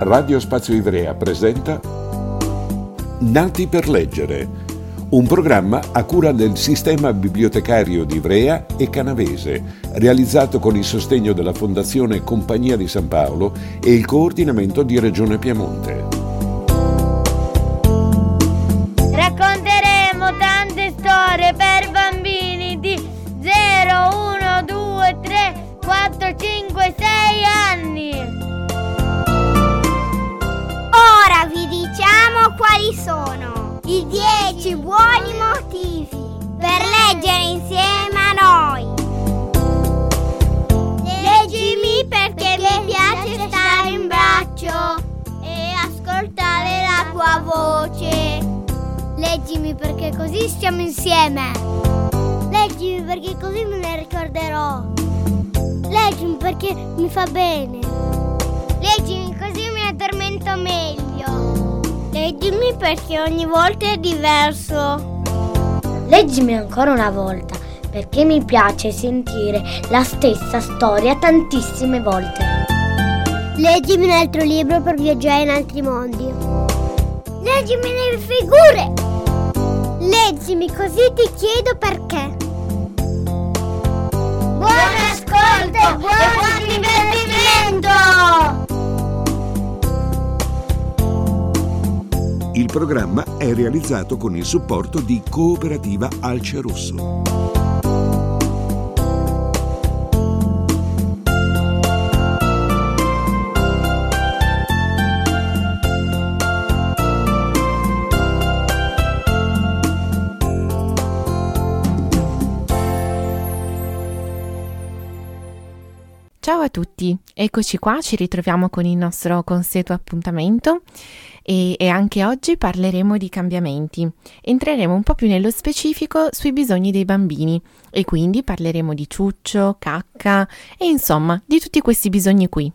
Radio Spazio Ivrea presenta Nati per leggere, un programma a cura del Sistema Bibliotecario di Ivrea e Canavese, realizzato con il sostegno della Fondazione Compagnia di San Paolo e il coordinamento di Regione Piemonte. Racconteremo tante storie per bambini di 0, 1, 2, 3, 4, 5, 6 anni. Ora vi diciamo quali sono i 10 buoni motivi per leggere insieme a noi. Leggimi perché mi piace stare in braccio e ascoltare la tua voce. Leggimi perché così stiamo insieme. Leggimi perché così me ne ricorderò. Leggimi perché mi fa bene. Leggimi così mi addormento meglio. Leggimi perché ogni volta è diverso. Leggimi ancora una volta perché mi piace sentire la stessa storia tantissime volte. Leggimi un altro libro per viaggiare in altri mondi. Leggimi le figure. Leggimi così ti chiedo perché. Buon ascolto e buon divertimento! Il programma è realizzato con il supporto di Cooperativa Alce Rosso. Ciao a tutti, eccoci qua, ci ritroviamo con il nostro consueto appuntamento e anche oggi parleremo di cambiamenti. Entreremo un po' più nello specifico sui bisogni dei bambini e quindi parleremo di ciuccio, cacca e insomma di tutti questi bisogni qui.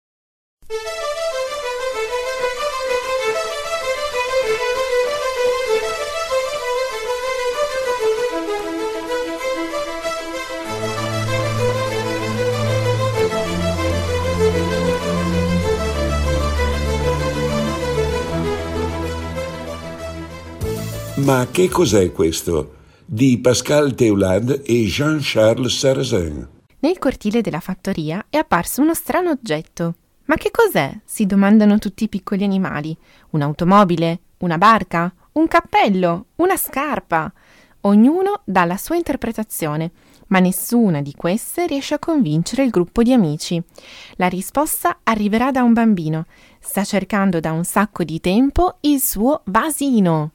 Ma che cos'è questo? Di Pascal Teulade e Jean-Charles Sarrazin. Nel cortile della fattoria è apparso uno strano oggetto. Ma che cos'è? Si domandano tutti i piccoli animali. Un'automobile? Una barca? Un cappello? Una scarpa? Ognuno dà la sua interpretazione, ma nessuna di queste riesce a convincere il gruppo di amici. La risposta arriverà da un bambino. Sta cercando da un sacco di tempo il suo vasino.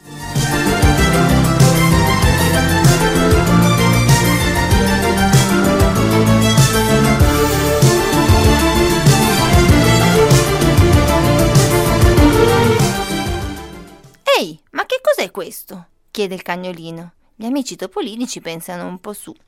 Ehi, ma che cos'è questo? Chiede il cagnolino. Gli amici topolini ci pensano un po' su.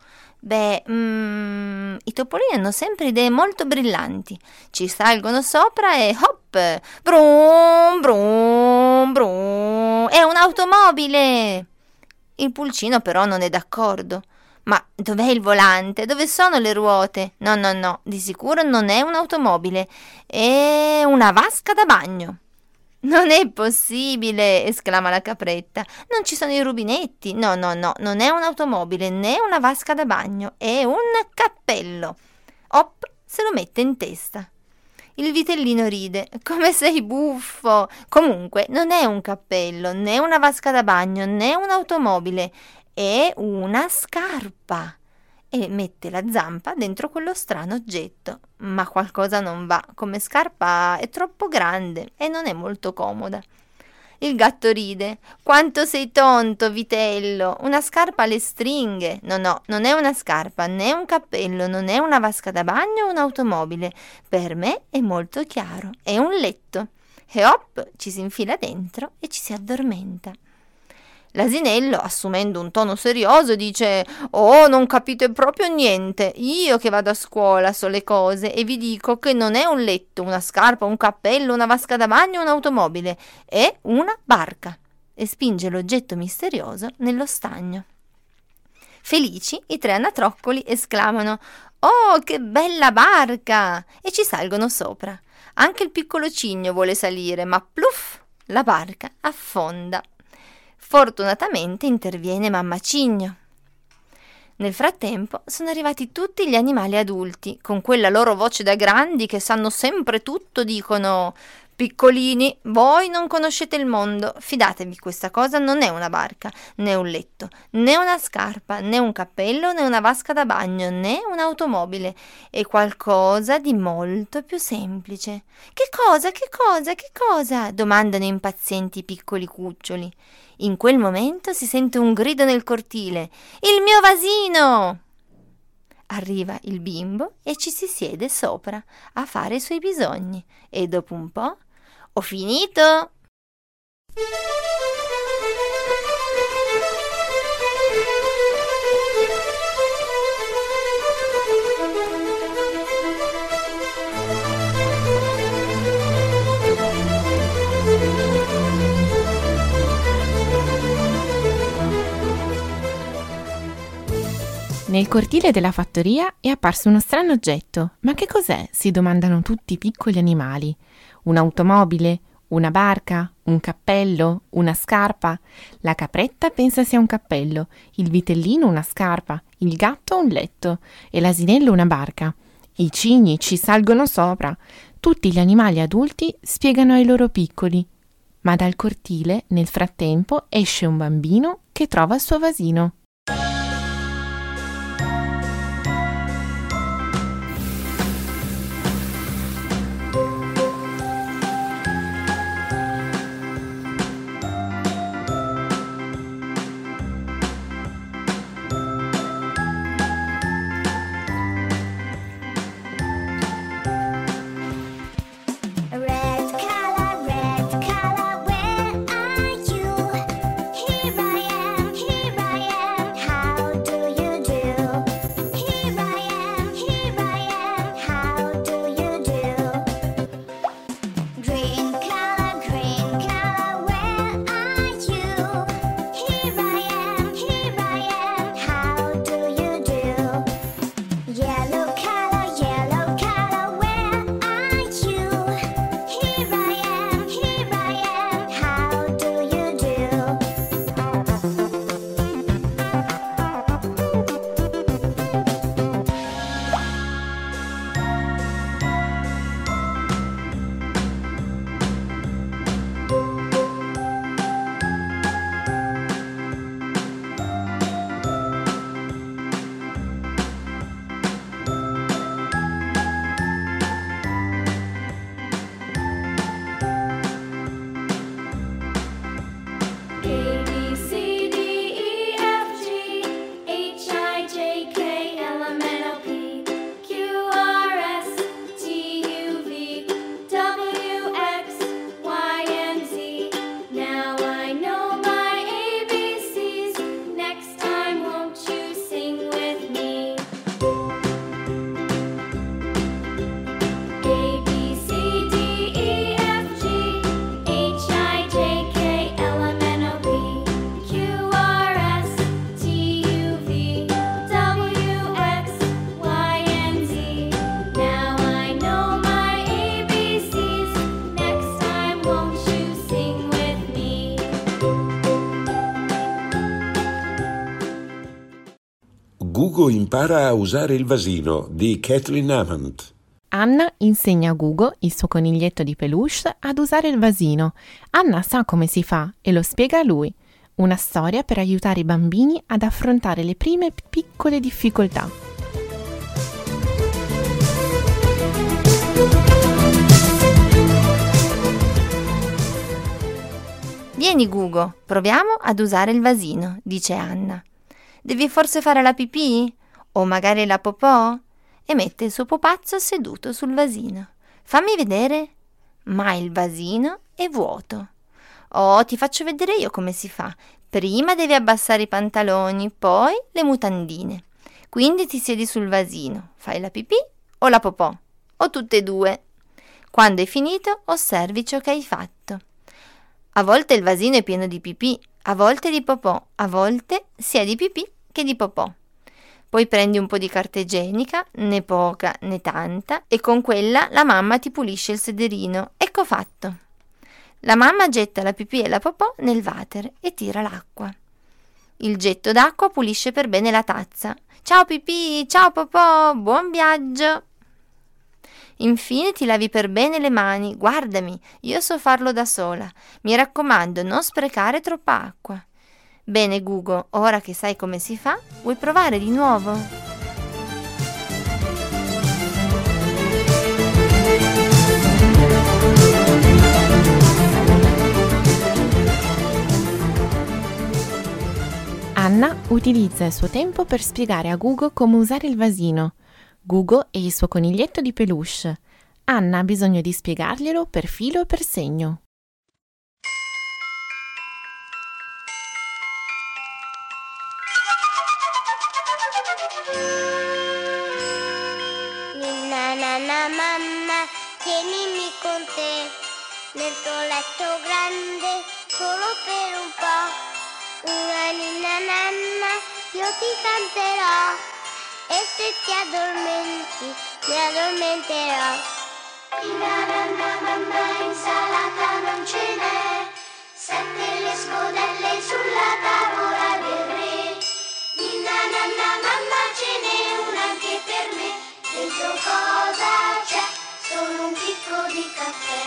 I topolini hanno sempre idee molto brillanti. Ci salgono sopra e hop! Brum, brum, brum! È un'automobile! Il pulcino però non è d'accordo. Ma dov'è il volante? Dove sono le ruote? No, di sicuro non è un'automobile. È una vasca da bagno. Non è possibile, esclama la capretta. Non ci sono i rubinetti. No, non è un'automobile né una vasca da bagno. È un cappello. Hop, se lo mette in testa. Il vitellino ride. Come sei buffo! Comunque, non è un cappello, né una vasca da bagno, né un'automobile. È una scarpa. E mette la zampa dentro quello strano oggetto. Ma qualcosa non va. Come scarpa è troppo grande e non è molto comoda. Il gatto ride. Quanto sei tonto, vitello! Una scarpa alle stringhe. No, non è una scarpa, né un cappello, non è una vasca da bagno o un'automobile. Per me è molto chiaro. È un letto. E hop, ci si infila dentro e ci si addormenta. L'asinello, assumendo un tono serioso, dice: «Oh, non capite proprio niente. Io che vado a scuola so le cose e vi dico che non è un letto, una scarpa, un cappello, una vasca da bagno o un'automobile. È una barca». E spinge l'oggetto misterioso nello stagno. Felici, i tre anatroccoli esclamano: «Oh, che bella barca!» e ci salgono sopra. Anche il piccolo cigno vuole salire, ma pluff, la barca affonda. Fortunatamente interviene mamma cigno. Nel frattempo sono arrivati tutti gli animali adulti, con quella loro voce da grandi che sanno sempre tutto, dicono: piccolini, voi non conoscete il mondo, fidatevi, questa cosa non è una barca, né un letto, né una scarpa, né un cappello, né una vasca da bagno, né un'automobile, è qualcosa di molto più semplice. Che cosa, che cosa, che cosa? Domandano impazienti i piccoli cuccioli. In quel momento si sente un grido nel cortile: il mio vasino! Arriva il bimbo e ci si siede sopra a fare i suoi bisogni e dopo un po': ho finito! Nel cortile della fattoria è apparso uno strano oggetto. Ma che cos'è? Si domandano tutti i piccoli animali. Un'automobile? Una barca? Un cappello? Una scarpa? La capretta pensa sia un cappello, il vitellino una scarpa, il gatto un letto e l'asinello una barca. I cigni ci salgono sopra. Tutti gli animali adulti spiegano ai loro piccoli. Ma dal cortile, nel frattempo, esce un bambino che trova il suo vasino. Gugo impara a usare il vasino di Kathleen Amant. Anna insegna a Gugo, il suo coniglietto di peluche, ad usare il vasino. Anna sa come si fa e lo spiega a lui. Una storia per aiutare i bambini ad affrontare le prime piccole difficoltà. Vieni Gugo, proviamo ad usare il vasino, dice Anna. Devi forse fare la pipì? O magari la popò? E mette il suo pupazzo seduto sul vasino. Fammi vedere. Ma il vasino è vuoto. Oh, ti faccio vedere io come si fa. Prima devi abbassare i pantaloni, poi le mutandine. Quindi ti siedi sul vasino, fai la pipì o la popò, o tutte e due. Quando hai finito, osservi ciò che hai fatto. A volte il vasino è pieno di pipì, a volte di popò, a volte sia di pipì che di popò. Poi prendi un po' di carta igienica, né poca né tanta, e con quella la mamma ti pulisce il sederino. Ecco fatto. La mamma getta la pipì e la popò nel water e tira l'acqua. Il getto d'acqua pulisce per bene la tazza. Ciao pipì, ciao popò, buon viaggio! Infine ti lavi per bene le mani. Guardami, io so farlo da sola. Mi raccomando, non sprecare troppa acqua. Bene Gugo, ora che sai come si fa, vuoi provare di nuovo? Anna utilizza il suo tempo per spiegare a Gugo come usare il vasino. Gugo è il suo coniglietto di peluche. Anna ha bisogno di spiegarglielo per filo e per segno. Ninna nanna mamma, tienimi con te nel tuo letto grande solo per un po'. Una ninna nanna io ti canterò e se ti addormenti mi addormenterò. Ninna nanna mamma, insalata non ce n'è, 7 le scodelle sulla tavola del re. Ninna nanna mamma, ce n'è una anche per me. Dentro cosa c'è? Solo un picco di caffè.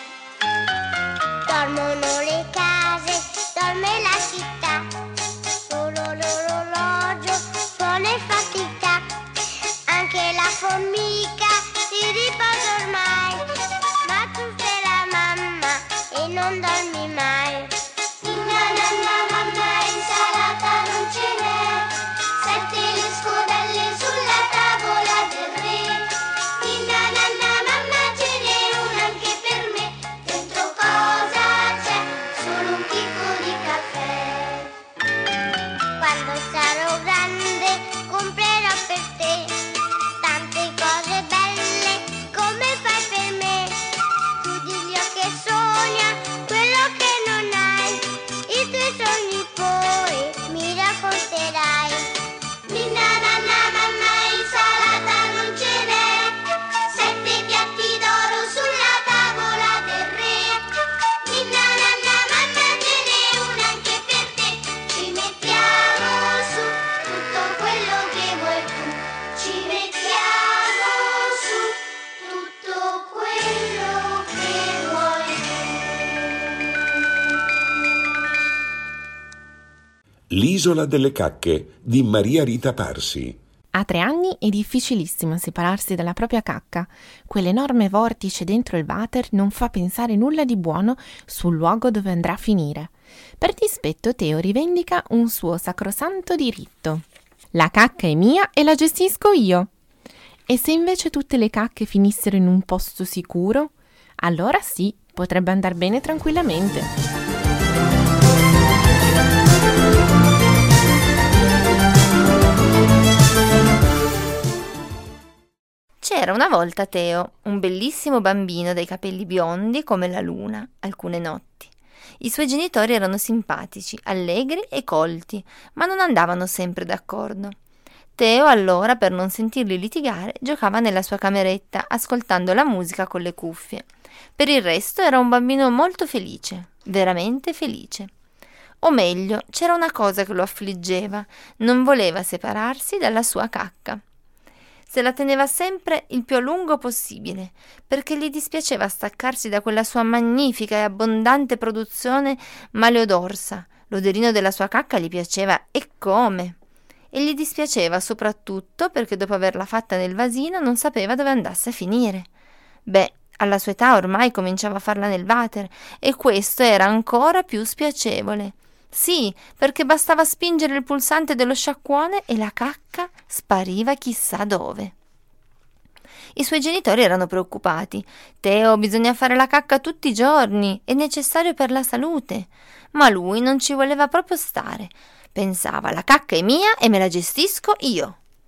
Dormono le case, dorme la città, solo l'orologio suona e fa tic-tac. Anche la formica si riposa ormai, ma tu sei la mamma e non dormi mai. Ninna nanna mamma, insalata non ce n'è, 7 le scodelle sulla tavola del re. Ninna nanna mamma, ce n'è una anche per me. Dentro cosa c'è? Solo un picco di caffè. Quando sarò grande comprerò per te tante cose belle come fai per me. Tu diglielo che sogna quello che non hai, i tuoi sogni poi mi racconterai. Ninna nanna mamma, insalata non ce n'è, 7 piatti d'oro sulla tavola del re. Ninna nanna mamma, ce n'è una anche per te. Ci mettiamo su tutto quello che vuoi tu. Ci mettiamo su tutto quello che vuoi tu. L'isola delle cacche di Maria Rita Parsi. A 3 anni è difficilissimo separarsi dalla propria cacca. Quell'enorme vortice dentro il water non fa pensare nulla di buono sul luogo dove andrà a finire. Per dispetto Teo rivendica un suo sacrosanto diritto. La cacca è mia e la gestisco io. E se invece tutte le cacche finissero in un posto sicuro? Allora sì, potrebbe andar bene tranquillamente. C'era una volta Teo, un bellissimo bambino dai capelli biondi come la luna, alcune notti. I suoi genitori erano simpatici, allegri e colti, ma non andavano sempre d'accordo. Teo allora, per non sentirli litigare, giocava nella sua cameretta, ascoltando la musica con le cuffie. Per il resto era un bambino molto felice, veramente felice. O meglio, c'era una cosa che lo affliggeva, non voleva separarsi dalla sua cacca. Se la teneva sempre il più a lungo possibile, perché gli dispiaceva staccarsi da quella sua magnifica e abbondante produzione maleodorsa. L'oderino della sua cacca gli piaceva e come! E gli dispiaceva soprattutto perché dopo averla fatta nel vasino non sapeva dove andasse a finire. Beh, alla sua età ormai cominciava a farla nel water e questo era ancora più spiacevole. Sì, perché bastava spingere il pulsante dello sciacquone e la cacca spariva chissà dove. I suoi genitori erano preoccupati. Teo, bisogna fare la cacca tutti i giorni, è necessario per la salute. Ma lui non ci voleva proprio stare. Pensava, la cacca è mia e me la gestisco io.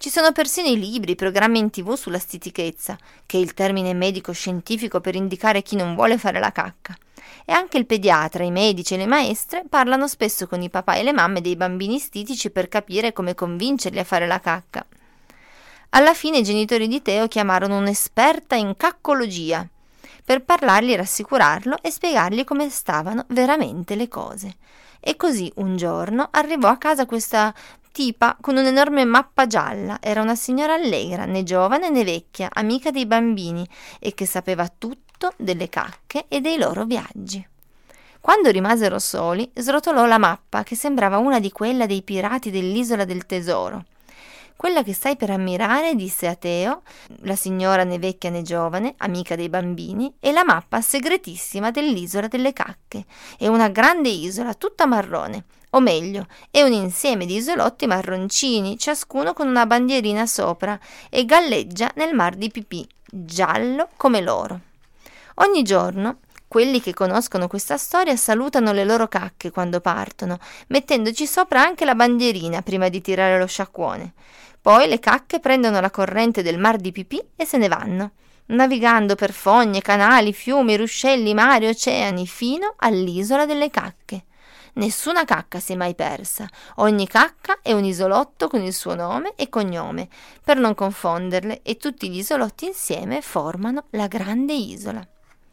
Ci sono persino i libri, i programmi in TV sulla stitichezza, che è il termine medico-scientifico per indicare chi non vuole fare la cacca. E anche il pediatra, i medici e le maestre parlano spesso con i papà e le mamme dei bambini stitici per capire come convincerli a fare la cacca. Alla fine i genitori di Teo chiamarono un'esperta in caccologia per parlargli, rassicurarlo e spiegargli come stavano veramente le cose. E così un giorno arrivò a casa questa tipa con un'enorme mappa gialla. Era una signora allegra, né giovane né vecchia, amica dei bambini e che sapeva tutto delle cacche e dei loro viaggi. Quando rimasero soli, srotolò la mappa che sembrava una di quelle dei pirati dell'Isola del Tesoro. Quella che stai per ammirare, disse a Teo, la signora né vecchia né giovane, amica dei bambini, è la mappa segretissima dell'Isola delle Cacche. È una grande isola, tutta marrone. O meglio, è un insieme di isolotti marroncini, ciascuno con una bandierina sopra, e galleggia nel mar di pipì, giallo come l'oro. Ogni giorno quelli che conoscono questa storia salutano le loro cacche quando partono, mettendoci sopra anche la bandierina prima di tirare lo sciacquone. Poi le cacche prendono la corrente del mar di pipì e se ne vanno, navigando per fogne, canali, fiumi, ruscelli, mari, oceani, fino all'Isola delle Cacche. Nessuna cacca si è mai persa. Ogni cacca è un isolotto con il suo nome e cognome, per non confonderle, e tutti gli isolotti insieme formano la grande isola.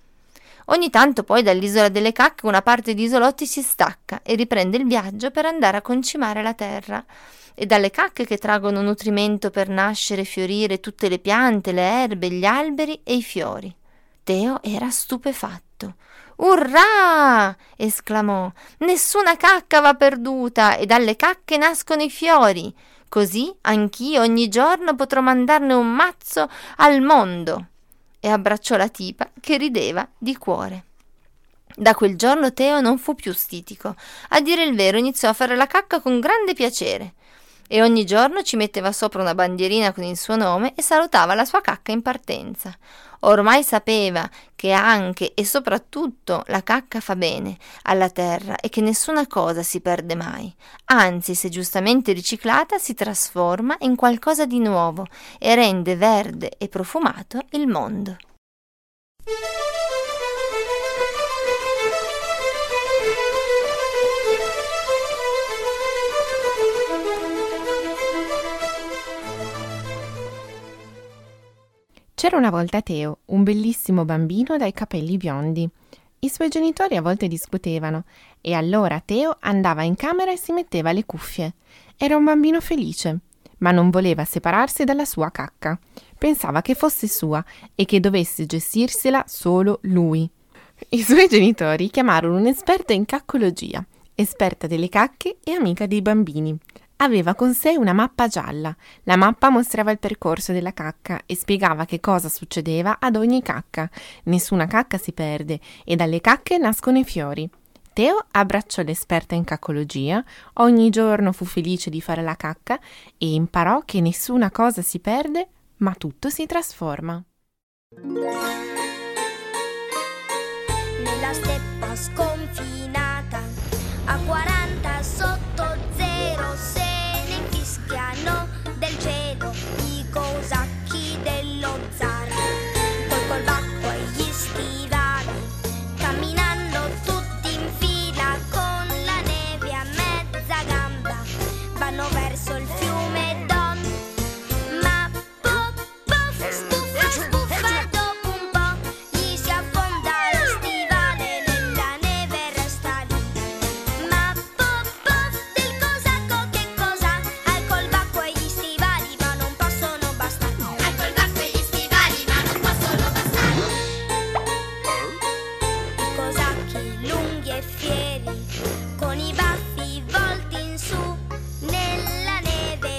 Ogni tanto poi dall'Isola delle Cacche una parte di isolotti si stacca e riprende il viaggio per andare a concimare la terra. E dalle cacche che traggono nutrimento per nascere e fiorire tutte le piante, le erbe, gli alberi e i fiori. Teo era stupefatto. «Urrà!» esclamò. «Nessuna cacca va perduta e dalle cacche nascono i fiori. Così anch'io ogni giorno potrò mandarne un mazzo al mondo!» E abbracciò la tipa che rideva di cuore. Da quel giorno Teo non fu più stitico. A dire il vero iniziò a fare la cacca con grande piacere e ogni giorno ci metteva sopra una bandierina con il suo nome e salutava la sua cacca in partenza. Ormai sapeva che anche e soprattutto la cacca fa bene alla terra e che nessuna cosa si perde mai. Anzi, se giustamente riciclata, si trasforma in qualcosa di nuovo e rende verde e profumato il mondo. C'era una volta Teo, un bellissimo bambino dai capelli biondi. I suoi genitori a volte discutevano e allora Teo andava in camera e si metteva le cuffie. Era un bambino felice, ma non voleva separarsi dalla sua cacca. Pensava che fosse sua e che dovesse gestirsela solo lui. I suoi genitori chiamarono un'esperta in caccologia, esperta delle cacche e amica dei bambini. Aveva con sé una mappa gialla. La mappa mostrava il percorso della cacca e spiegava che cosa succedeva ad ogni cacca. Nessuna cacca si perde e dalle cacche nascono i fiori. Teo abbracciò l'esperta in caccologia, ogni giorno fu felice di fare la cacca e imparò che nessuna cosa si perde, ma tutto si trasforma. Nella steppa sconfinata, a 40 sotto zero, se ne infischiano del cielo i cosacchi dello zar. Poi col bacco e gli stivali, camminando tutti in fila con la neve a mezza gamba, vanno verso il fiume Don. Ma pof, spuffa, spuffa, dopo un po' gli si affonda lo stivale, nella neve resta lì. Ma pof, del cosacco che cosa? Al colbacco e gli stivali ma non possono bastare. Al colbacco e gli stivali ma non possono bastare. I cosacchi lunghi e fieri, con i baffi volti in su, nella neve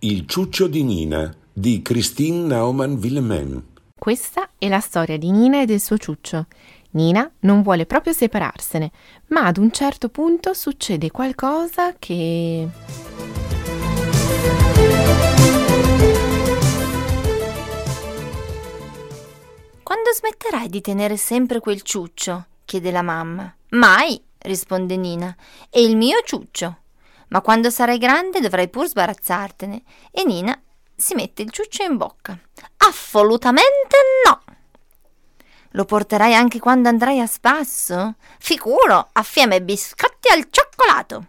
Il ciuccio di Nina di Christine Naumann-Willemin. Questa è la storia di Nina e del suo ciuccio. Nina non vuole proprio separarsene, ma ad un certo punto succede qualcosa che... Quando smetterai di tenere sempre quel ciuccio? Chiede la mamma. Mai, risponde Nina, è il mio ciuccio. Ma quando sarai grande dovrai pur sbarazzartene. E Nina si mette il ciuccio in bocca. Assolutamente no! Lo porterai anche quando andrai a spasso? Sicuro, assieme ai biscotti al cioccolato.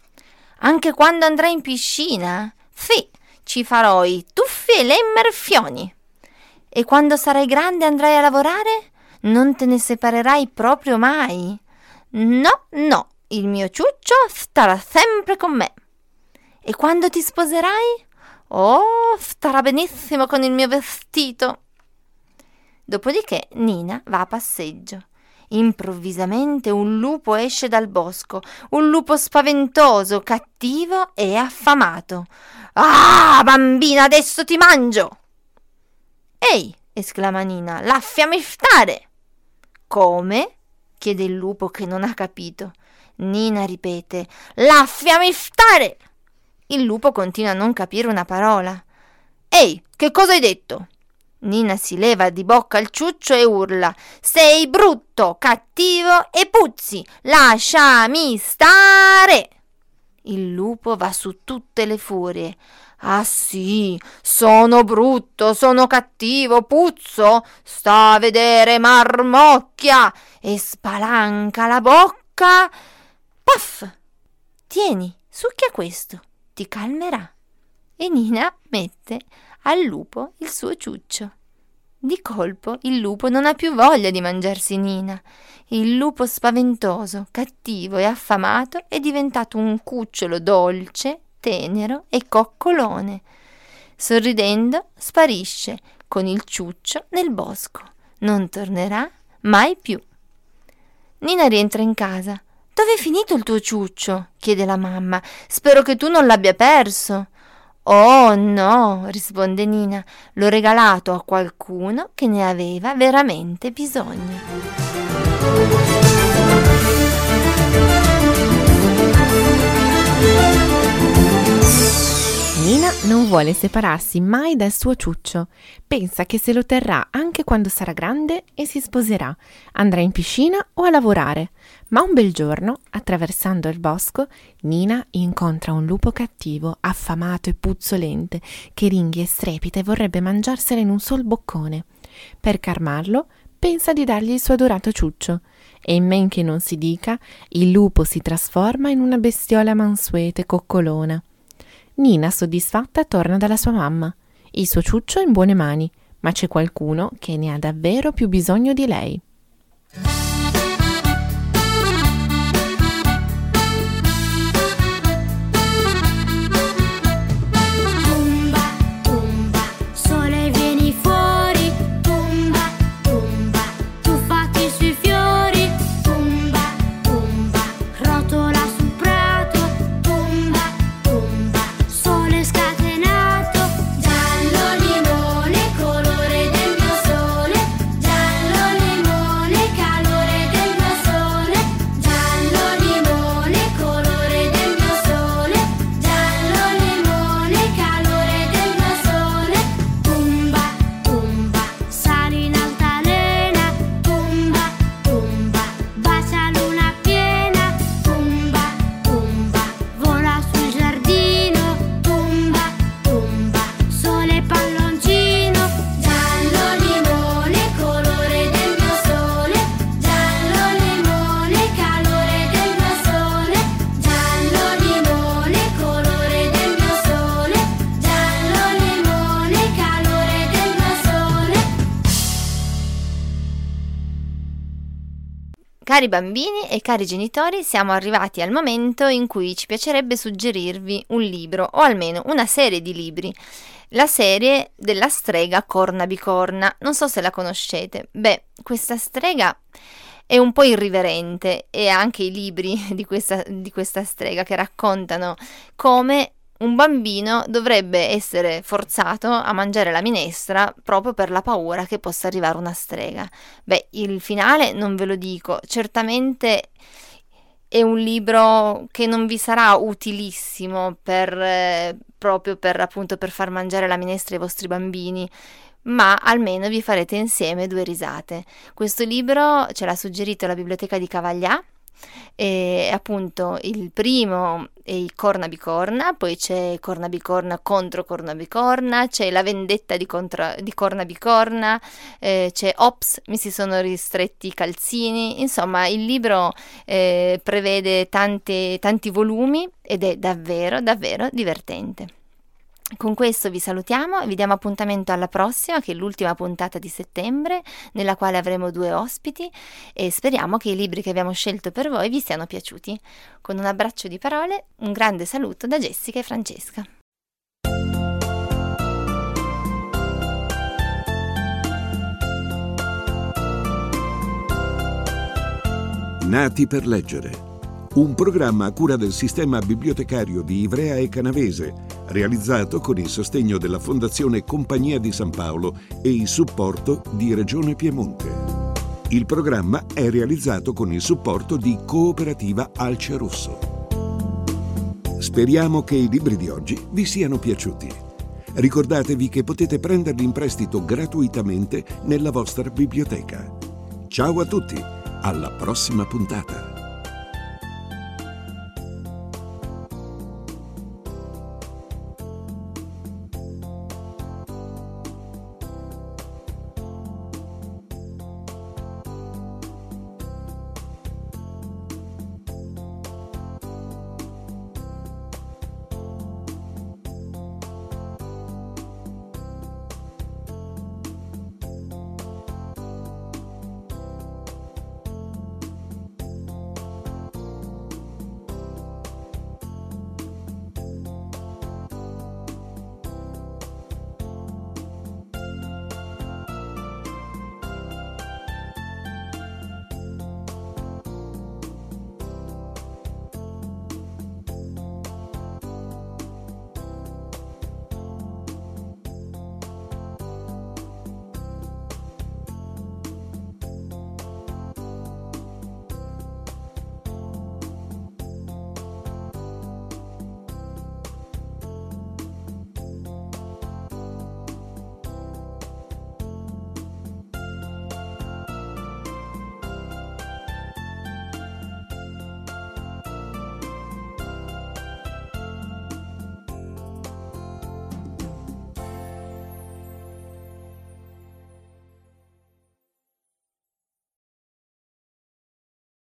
Anche quando andrai in piscina? Sì, ci farò i tuffi e le immersioni. E quando sarai grande andrai a lavorare? Non te ne separerai proprio mai? No, no, il mio ciuccio starà sempre con me. E quando ti sposerai? Oh, starà benissimo con il mio vestito. Dopodiché Nina va a passeggio. Improvvisamente un lupo esce dal bosco, un lupo spaventoso, cattivo e affamato. Ah, bambina, adesso ti mangio! Ehi, esclama Nina, lasciami stare! Come? Chiede il lupo che non ha capito. Nina ripete, lasciami stare! Il lupo continua a non capire una parola. Ehi, che cosa hai detto? Nina si leva di bocca il ciuccio e urla: sei brutto, cattivo e puzzi, lasciami stare! Il lupo va su tutte le furie. Ah sì, sono brutto, sono cattivo, puzzo? Sta a vedere, marmocchia! E spalanca la bocca. Puff! Tieni, succhia questo, ti calmerà. E Nina mette al lupo il suo ciuccio. Di colpo il lupo non ha più voglia di mangiarsi Nina. Il lupo spaventoso, cattivo e affamato è diventato un cucciolo dolce, tenero e coccolone. Sorridendo sparisce con il ciuccio nel bosco. Non tornerà mai più. Nina rientra in casa. Dove è finito il tuo ciuccio? Chiede la mamma. Spero che tu non l'abbia perso. Oh no, risponde Nina, l'ho regalato a qualcuno che ne aveva veramente bisogno. Nina non vuole separarsi mai dal suo ciuccio. Pensa che se lo terrà anche quando sarà grande e si sposerà. Andrà in piscina o a lavorare. Ma un bel giorno, attraversando il bosco, Nina incontra un lupo cattivo, affamato e puzzolente, che ringhia e strepita e vorrebbe mangiarsela in un sol boccone. Per calmarlo, pensa di dargli il suo adorato ciuccio. E in men che non si dica, il lupo si trasforma in una bestiola mansueta e coccolona. Nina, soddisfatta, torna dalla sua mamma. Il suo ciuccio è in buone mani, ma c'è qualcuno che ne ha davvero più bisogno di lei. Cari bambini e cari genitori, siamo arrivati al momento in cui ci piacerebbe suggerirvi un libro o almeno una serie di libri. La serie della strega Corna Bicorna, non so se la conoscete. Beh, questa strega è un po' irriverente e anche i libri di questa strega che raccontano come un bambino dovrebbe essere forzato a mangiare la minestra proprio per la paura che possa arrivare una strega. Beh, il finale non ve lo dico, certamente è un libro che non vi sarà utilissimo proprio per far mangiare la minestra ai vostri bambini, ma almeno vi farete insieme 2 risate. Questo libro ce l'ha suggerito la biblioteca di Cavaglià, e appunto il primo è il Corna Bicorna, poi c'è Corna Bicorna contro Corna Bicorna, c'è la vendetta di Corna Bicorna, c'è Ops, mi si sono ristretti i calzini. Insomma, il libro prevede tanti volumi ed è davvero davvero divertente. Con questo vi salutiamo e vi diamo appuntamento alla prossima, che è l'ultima puntata di settembre, nella quale avremo 2 ospiti, e speriamo che i libri che abbiamo scelto per voi vi siano piaciuti. Con un abbraccio di parole, un grande saluto da Jessica e Francesca. Nati per leggere. Un programma a cura del sistema bibliotecario di Ivrea e Canavese, realizzato con il sostegno della Fondazione Compagnia di San Paolo e il supporto di Regione Piemonte. Il programma è realizzato con il supporto di Cooperativa Alce Rosso. Speriamo che i libri di oggi vi siano piaciuti. Ricordatevi che potete prenderli in prestito gratuitamente nella vostra biblioteca. Ciao a tutti, alla prossima puntata!